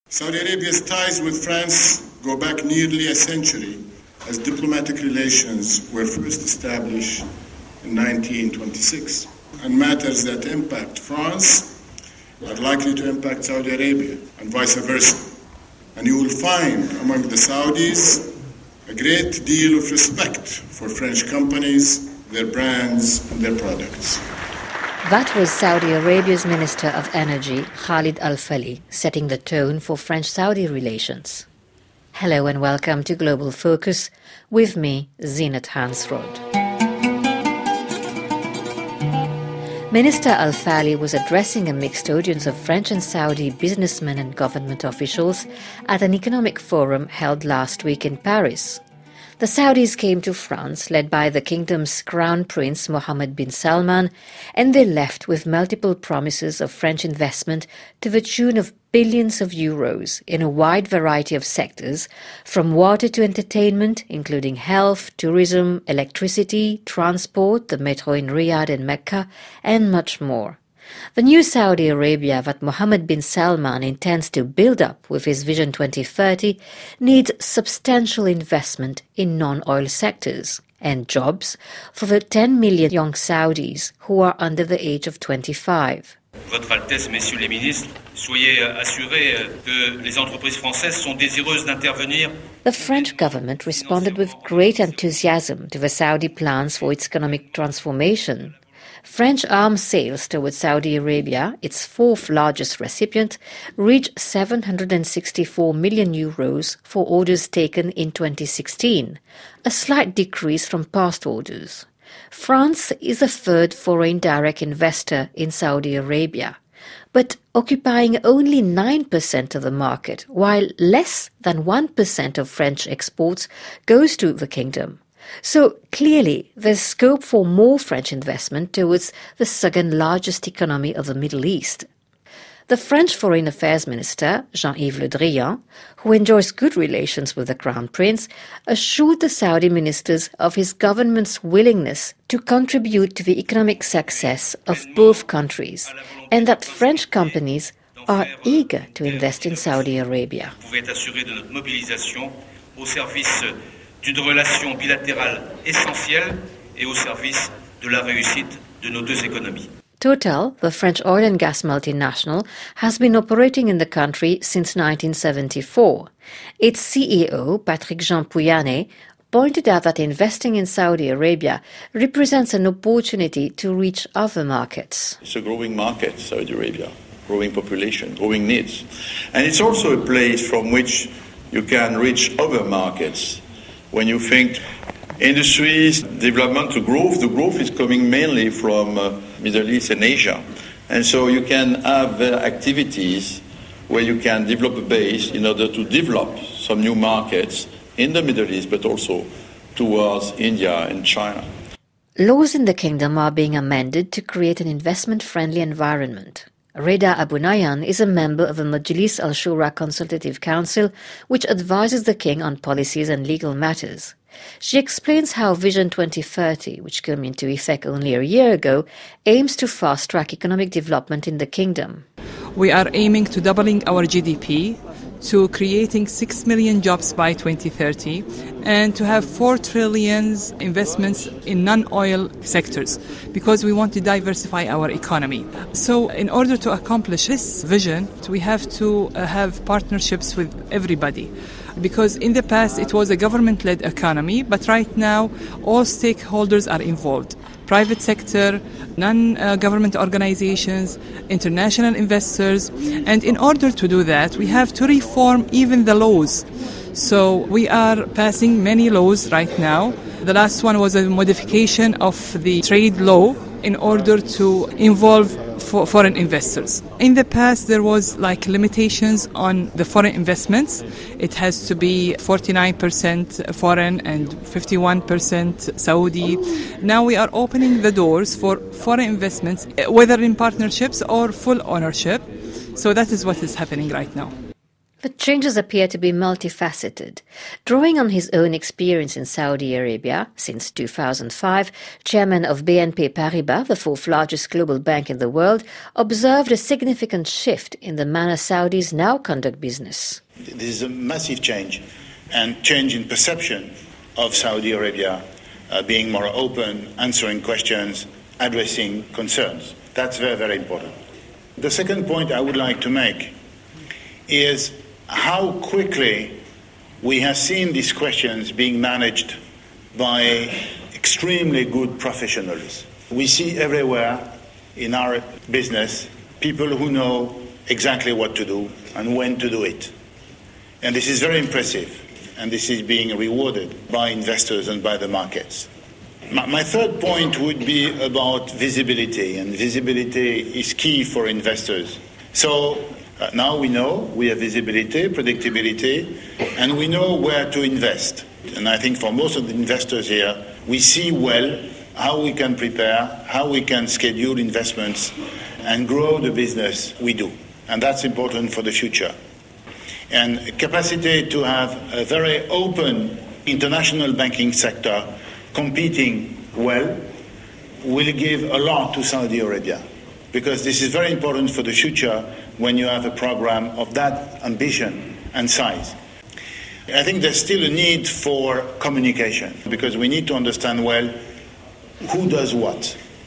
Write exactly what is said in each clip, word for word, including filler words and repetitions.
Saudi Arabia's ties with France go back nearly a century, as diplomatic relations were first established in nineteen twenty-six. And matters that impact France are likely to impact Saudi Arabia, and vice versa. And you will find among the Saudis a great deal of respect for French companies, their brands, and their products. That was Saudi Arabia's Minister of Energy, Khalid Al-Falih, setting the tone for French-Saudi relations. Hello and welcome to Global Focus, with me, Zeenat Hansrod. Minister Al-Falih was addressing a mixed audience of French and Saudi businessmen and government officials at an economic forum held last week in Paris. The Saudis came to France, led by the kingdom's crown prince Mohammed bin Salman, and they left with multiple promises of French investment to the tune of billions of euros in a wide variety of sectors, from water to entertainment, including health, tourism, electricity, transport, the metro in Riyadh and Mecca, and much more. The new Saudi Arabia that Mohammed bin Salman intends to build up with his Vision twenty thirty needs substantial investment in non-oil sectors and jobs for the ten million young Saudis who are under the age of twenty-five. Votre Altesse, Messieurs les ministres, soyez assurés que les entreprises françaises sont désireuses d'intervenir. The French government responded with great enthusiasm to the Saudi plans for its economic transformation. French arms sales towards Saudi Arabia, its fourth largest recipient, reached seven hundred sixty-four million euros for orders taken in twenty sixteen, a slight decrease from past orders. France is the third foreign direct investor in Saudi Arabia, but occupying only nine percent of the market, while less than one percent of French exports goes to the kingdom. So clearly, there's scope for more French investment towards the second largest economy of the Middle East. The French Foreign Affairs Minister, Jean-Yves Le Drian, who enjoys good relations with the Crown Prince, assured the Saudi ministers of his government's willingness to contribute to the economic success of both countries, and that French companies are eager to invest in Saudi Arabia. D'une relation bilatérale essentielle et au service de la réussite de nos deux économies. Total, the French oil and gas multinational, has been operating in the country since nineteen seventy-four. Its C E O, Patrick Jean Pouyanné, pointed out that investing in Saudi Arabia represents an opportunity to reach other markets. It's a growing market, Saudi Arabia, growing population, growing needs. And it's also a place from which you can reach other markets. When you think industries, development to growth, the growth is coming mainly from uh, Middle East and Asia. And so you can have uh, activities where you can develop a base in order to develop some new markets in the Middle East, but also towards India and China. Laws in the kingdom are being amended to create an investment-friendly environment. Reda Abunayyan is a member of the Majlis Al-Shura Consultative Council, which advises the king on policies and legal matters. She explains how Vision twenty thirty, which came into effect only a year ago, aims to fast-track economic development in the kingdom. We are aiming to doubling our G D P, to creating six million jobs by twenty thirty, and to have four trillion investments in non-oil sectors, because we want to diversify our economy. So in order to accomplish this vision, we have to uh, have partnerships with everybody. Because in the past it was a government-led economy, but right now all stakeholders are involved. Private sector, non-government organizations, international investors. And in order to do that, we have to reform even the laws. So we are passing many laws right now. The last one was a modification of the trade law in order to involve for foreign investors. In the past, there was like limitations on the foreign investments. It has to be forty-nine percent foreign and fifty-one percent Saudi. Now we are opening the doors for foreign investments, whether in partnerships or full ownership. So that is what is happening right now. The changes appear to be multifaceted. Drawing on his own experience in Saudi Arabia since two thousand five, chairman of B N P Paribas, the fourth largest global bank in the world, observed a significant shift in the manner Saudis now conduct business. This is a massive change, and change in perception of Saudi Arabia uh, being more open, answering questions, addressing concerns. That's very, very important. The second point I would like to make is how quickly we have seen these questions being managed by extremely good professionals. We see everywhere in our business people who know exactly what to do and when to do it. And this is very impressive, and this is being rewarded by investors and by the markets. My, my third point would be about visibility, and visibility is key for investors. So Uh, now we know we have visibility, predictability, and we know where to invest. And I think for most of the investors here, we see well how we can prepare, how we can schedule investments and grow the business we do. And that's important for the future. And capacity to have a very open international banking sector competing well will give a lot to Saudi Arabia, because this is very important for the future when you have a program of that ambition and size. I think there's still a need for communication, because we need to understand well who does what.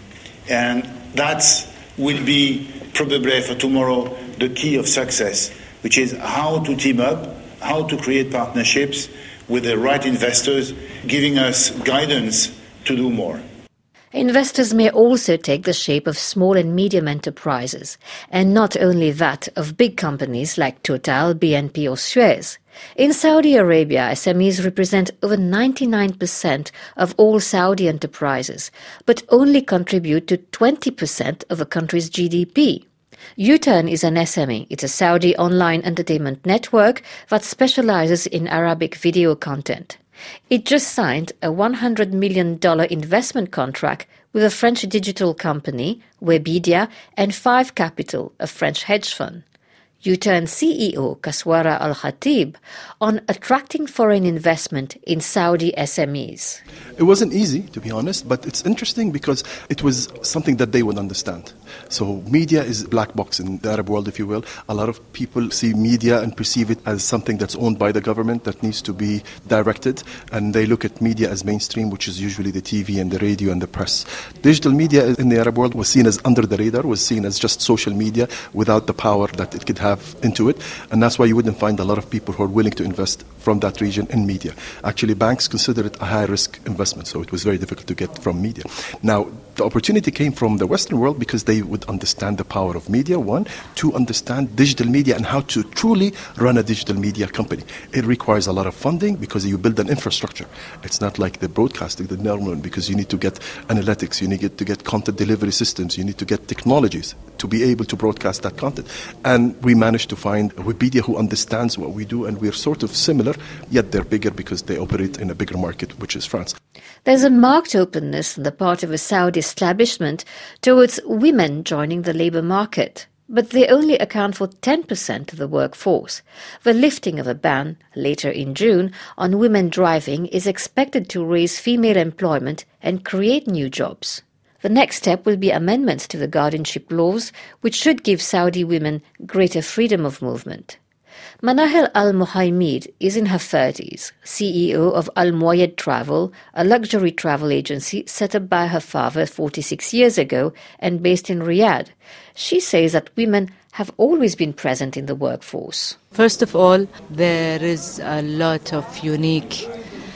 And that will be probably for tomorrow the key of success, which is how to team up, how to create partnerships with the right investors, giving us guidance to do more. Investors may also take the shape of small and medium enterprises, and not only that of big companies like Total, B N P or Suez. In Saudi Arabia, S M Es represent over ninety-nine percent of all Saudi enterprises, but only contribute to twenty percent of a country's G D P. U-Turn is an S M E. It's a Saudi online entertainment network that specializes in Arabic video content. It just signed a one hundred million dollars investment contract with a French digital company, Webedia, and Five Capital, a French hedge fund. U-Turn C E O Kaswara Al-Khatib on attracting foreign investment in Saudi S M Es. It wasn't easy, to be honest, but it's interesting because it was something that they would understand. So media is a black box in the Arab world, if you will. A lot of people see media and perceive it as something that's owned by the government that needs to be directed, and they look at media as mainstream, which is usually the T V and the radio and the press. Digital media in the Arab world was seen as under the radar, was seen as just social media without the power that it could have into it, and that's why you wouldn't find a lot of people who are willing to invest from that region in media. Actually, banks consider it a high-risk investment, so it was very difficult to get from media. Now, the opportunity came from the Western world because they would understand the power of media, one, to understand digital media and how to truly run a digital media company. It requires a lot of funding because you build an infrastructure. It's not like the broadcasting, the normal one, because you need to get analytics, you need to get content delivery systems, you need to get technologies to be able to broadcast that content. And we managed to find Webedia who understands what we do, and we're sort of similar, yet they're bigger because they operate in a bigger market, which is France. There's a marked openness on the part of the Saudi establishment towards women joining the labour market, but they only account for ten percent of the workforce. The lifting of a ban, later in June, on women driving is expected to raise female employment and create new jobs. The next step will be amendments to the guardianship laws, which should give Saudi women greater freedom of movement. Manahel Al-Muhaimid is in her thirties, C E O of Al-Muayyad Travel, a luxury travel agency set up by her father forty-six years ago and based in Riyadh. She says that women have always been present in the workforce. First of all, there is a lot of unique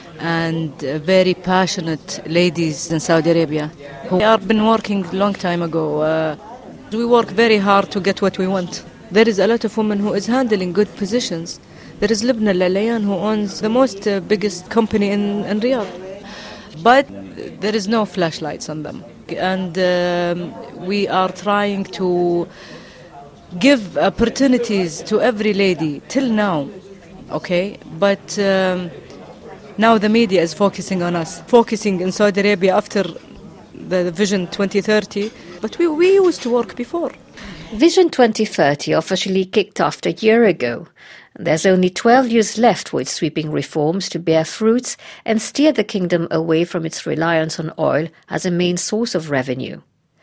and very passionate ladies in Saudi Arabia who have been working a long time ago. Uh, we work very hard to get what we want. There is a lot of women who is handling good positions. There is Libna Al-Alayan who owns the most uh, biggest company in, in Riyadh. But there is no flashlights on them. And um, we are trying to give opportunities to every lady till now, okay? But um, now the media is focusing on us, focusing in Saudi Arabia after the Vision twenty thirty. But we, we used to work before. Vision twenty thirty officially kicked off a year ago. There's only twelve years left for its sweeping reforms to bear fruits and steer the kingdom away from its reliance on oil as a main source of revenue.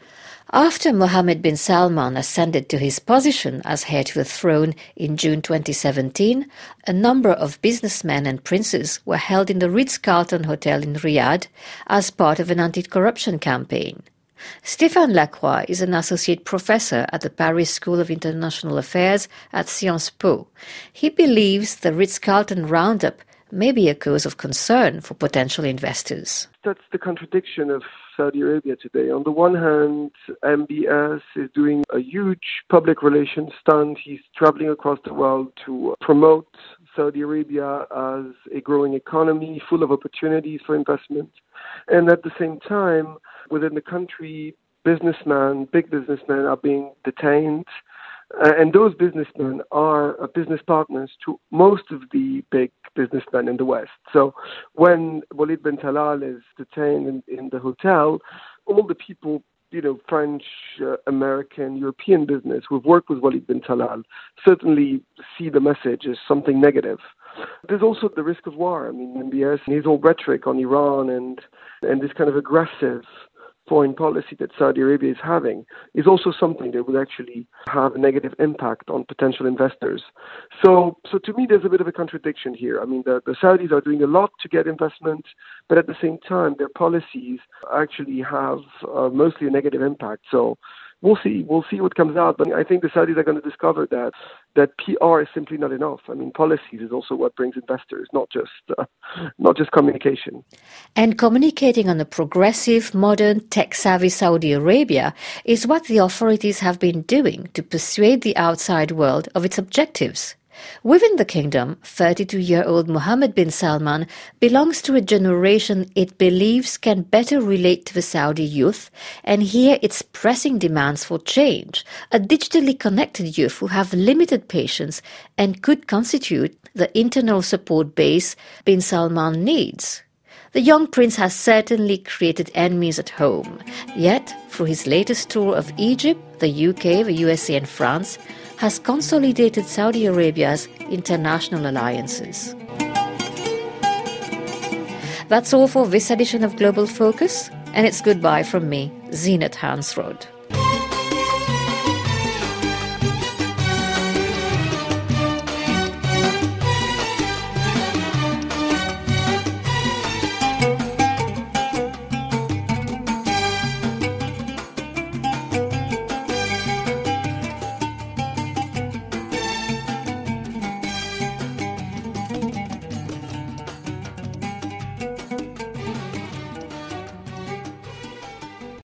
After Mohammed bin Salman ascended to his position as heir to the throne in June twenty seventeen, a number of businessmen and princes were held in the Ritz-Carlton Hotel in Riyadh as part of an anti-corruption campaign. Stéphane Lacroix is an associate professor at the Paris School of International Affairs at Sciences Po. He believes the Ritz-Carlton roundup may be a cause of concern for potential investors. That's the contradiction of Saudi Arabia today. On the one hand, M B S is doing a huge public relations stunt. He's traveling across the world to promote Saudi Arabia as a growing economy full of opportunities for investment. And at the same time, within the country, businessmen, big businessmen are being detained. Uh, and those businessmen are uh, business partners to most of the big businessmen in the West. So when Walid bin Talal is detained in, in the hotel, all the people, you know, French, uh, American, European business who have worked with Walid bin Talal certainly see the message as something negative. There's also the risk of war. I mean, M B S, his whole rhetoric on Iran and and this kind of aggressive foreign policy that Saudi Arabia is having is also something that would actually have a negative impact on potential investors. So, so to me, there's a bit of a contradiction here. I mean, the, the Saudis are doing a lot to get investment, but at the same time, their policies actually have uh, mostly a negative impact. So we'll see. We'll see what comes out. But I think the Saudis are going to discover that that P R is simply not enough. I mean, policies is also what brings investors, not just uh, not just communication. And communicating on a progressive, modern, tech-savvy Saudi Arabia is what the authorities have been doing to persuade the outside world of its objectives. Within the kingdom, thirty-two-year-old Mohammed bin Salman belongs to a generation it believes can better relate to the Saudi youth and hear its pressing demands for change, a digitally connected youth who have limited patience and could constitute the internal support base bin Salman needs. The young prince has certainly created enemies at home, yet through his latest tour of Egypt, the U K, the U S A and France, has consolidated Saudi Arabia's international alliances. That's all for this edition of Global Focus, and it's goodbye from me, Zeenat Hansrod.